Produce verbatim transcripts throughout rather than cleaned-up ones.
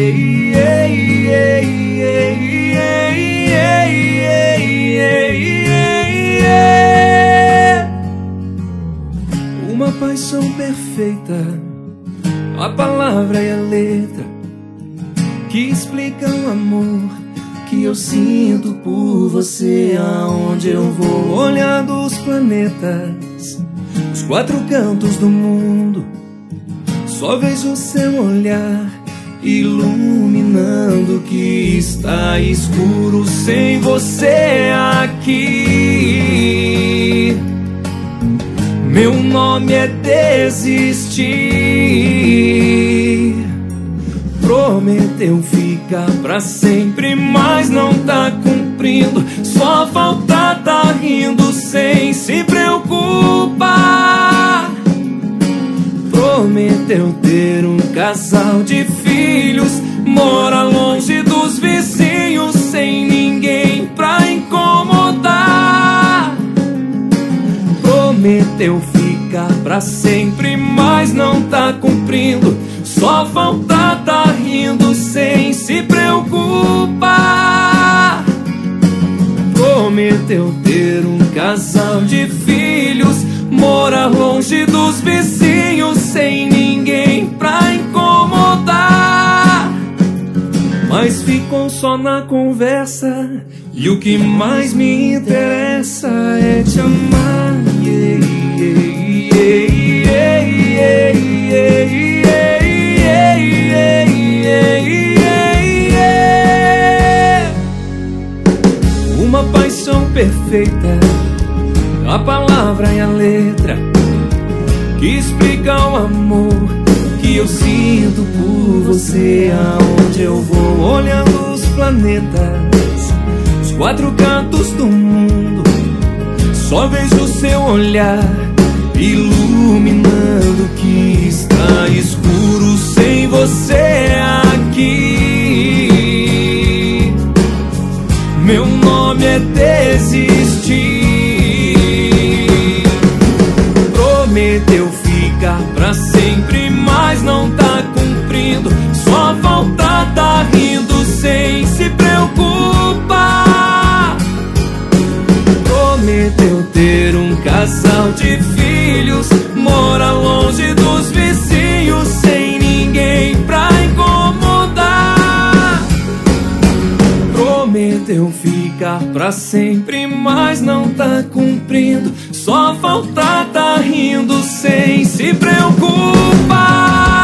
Uma paixão perfeita, a palavra e a letra que explicam o amor que eu sinto por você. Aonde eu vou, olhando os planetas, os quatro cantos do mundo, só vejo o seu olhar iluminando o que está escuro sem você aqui. Meu nome é desistir. Prometeu ficar pra sempre, mas não tá cumprindo. Só falta tá rindo sem se preocupar. Prometeu ter um casal de filhos, mora longe dos vizinhos, sem ninguém pra incomodar. Prometeu ficar pra sempre, mas não tá cumprindo. Só falta tá rindo sem se preocupar. Prometeu ter um casal de filhos, morar longe dos vizinhos, sem ninguém pra incomodar. Mas ficou só na conversa, e o que mais me interessa é te amar. Yeah, yeah, yeah, yeah, yeah, yeah, yeah, yeah. Uma paixão perfeita, a palavra e a letra que explica o amor que eu sinto por você. Aonde eu vou, olhando os planetas, os quatro cantos do mundo, só vejo o seu olhar iluminando o que está escuro sem você aqui. Meu nome é desistir. Prometeu ficar pra sempre, mas não tá cumprindo. Só falta tá rindo sem se preocupar. Prometeu ter um casal de filhos, mora longe dos vizinhos, sem ninguém pra incomodar. Prometeu ficar pra sempre, mas não tá cumprindo. Só falta tá rindo sem se preocupar.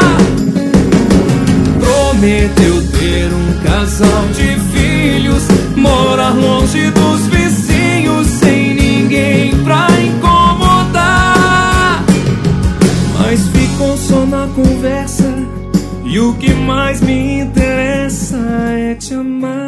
Prometeu ter um casal de filhos, morar longe dos vizinhos, sem ninguém pra incomodar. Mas ficou só na conversa, e o que mais me interessa é te amar.